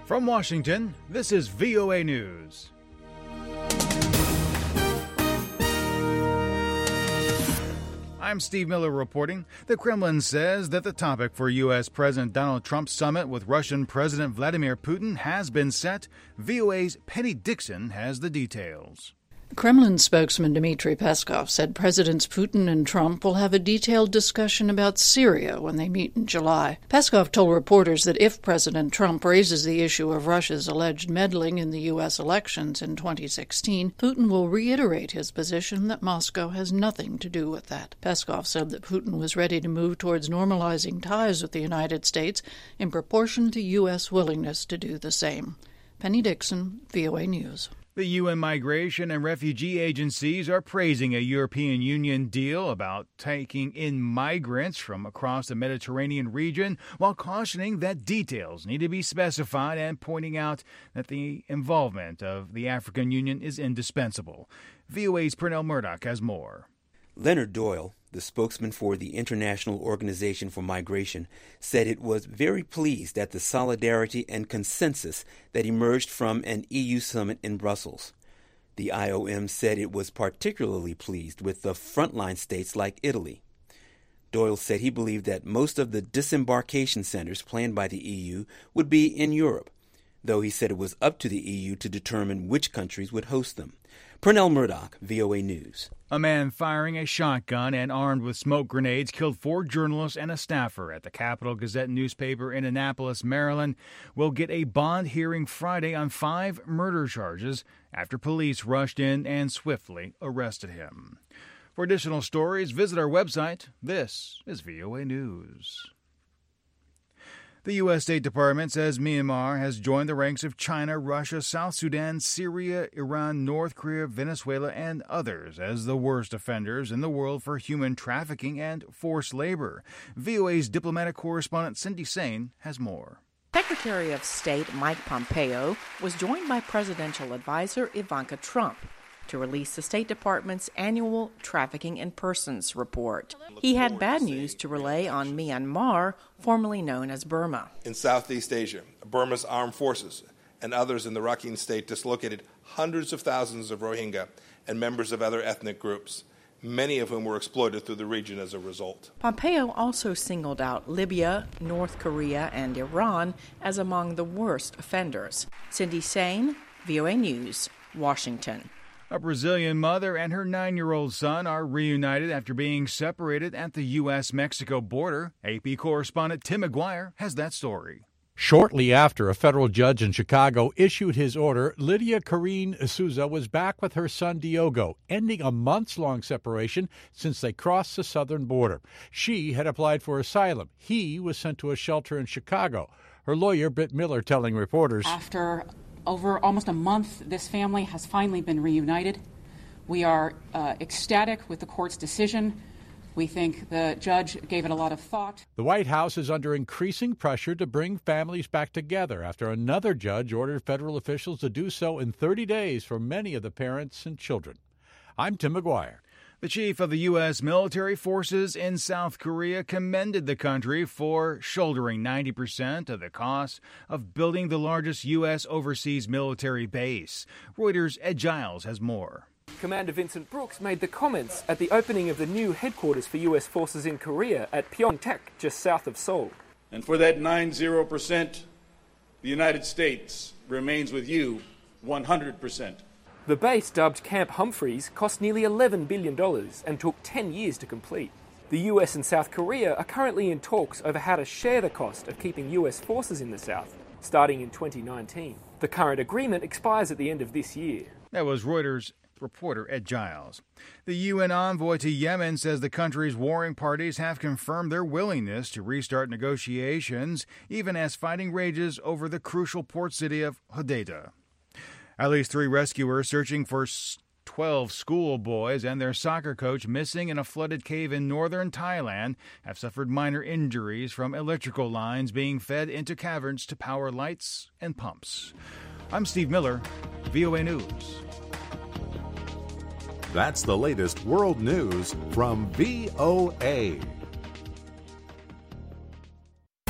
From Washington, this is VOA News. I'm Steve Miller reporting. The Kremlin says that the topic for U.S. President Donald Trump's summit with Russian President Vladimir Putin has been set. VOA's Penny Dixon has the details. Kremlin spokesman Dmitry Peskov said Presidents Putin and Trump will have a detailed discussion about Syria when they meet in July. Peskov told reporters that if President Trump raises the issue of Russia's alleged meddling in the U.S. elections in 2016, Putin will reiterate his position that Moscow has nothing to do with that. Peskov said that Putin was ready to move towards normalizing ties with the United States in proportion to U.S. willingness to do the same. Penny Dixon, VOA News. The UN migration and refugee agencies are praising a European Union deal about taking in migrants from across the Mediterranean region, while cautioning that details need to be specified and pointing out that the involvement of the African Union is indispensable. VOA's Pernell Murdoch has more. Leonard Doyle, the spokesman for the International Organization for Migration, said it was very pleased at the solidarity and consensus that emerged from an EU summit in Brussels. The IOM said it was particularly pleased with the frontline states like Italy. Doyle said he believed that most of the disembarkation centers planned by the EU would be in Europe, though he said it was up to the EU to determine which countries would host them. Pernell Murdoch, VOA News. A man firing a shotgun and armed with smoke grenades killed 4 journalists and a staffer at the Capital Gazette newspaper in Annapolis, Maryland, will get a bond hearing Friday on 5 murder charges after police rushed in and swiftly arrested him. For additional stories, visit our website. This is VOA News. The U.S. State Department says Myanmar has joined the ranks of China, Russia, South Sudan, Syria, Iran, North Korea, Venezuela, and others as the worst offenders in the world for human trafficking and forced labor. VOA's diplomatic correspondent Cindy Sain has more. Secretary of State Mike Pompeo was joined by presidential advisor Ivanka Trump to release the State Department's annual Trafficking in Persons report. He had bad news to relay on Myanmar, formerly known as Burma. In Southeast Asia, Burma's armed forces and others in the Rakhine state dislocated hundreds of thousands of Rohingya and members of other ethnic groups, many of whom were exploited through the region as a result. Pompeo also singled out Libya, North Korea, and Iran as among the worst offenders. Cindy Sain, VOA News, Washington. A Brazilian mother and her 9-year-old son are reunited after being separated at the U.S.-Mexico border. AP correspondent Tim McGuire has that story. Shortly after a federal judge in Chicago issued his order, Lydia Karine Souza was back with her son Diogo, ending a months-long separation since they crossed the southern border. She had applied for asylum. He was sent to a shelter in Chicago. Her lawyer, Britt Miller, telling reporters, After over almost a month, this family has finally been reunited. We are ecstatic with the court's decision. We think the judge gave it a lot of thought. The White House is under increasing pressure to bring families back together after another judge ordered federal officials to do so in 30 days for many of the parents and children. I'm Tim McGuire. The chief of the U.S. military forces in South Korea commended the country for shouldering 90% of the cost of building the largest U.S. overseas military base. Reuters' Ed Giles has more. Commander Vincent Brooks made the comments at the opening of the new headquarters for U.S. forces in Korea at Pyeongtaek, just south of Seoul. And for that 90%, the United States remains with you 100%. The base, dubbed Camp Humphreys, cost nearly $11 billion and took 10 years to complete. The US and South Korea are currently in talks over how to share the cost of keeping US forces in the South, starting in 2019. The current agreement expires at the end of this year. That was Reuters reporter Ed Giles. The UN envoy to Yemen says the country's warring parties have confirmed their willingness to restart negotiations, even as fighting rages over the crucial port city of Hodeidah. At least 3 rescuers searching for 12 schoolboys and their soccer coach missing in a flooded cave in northern Thailand have suffered minor injuries from electrical lines being fed into caverns to power lights and pumps. I'm Steve Miller, VOA News. That's the latest world news from VOA.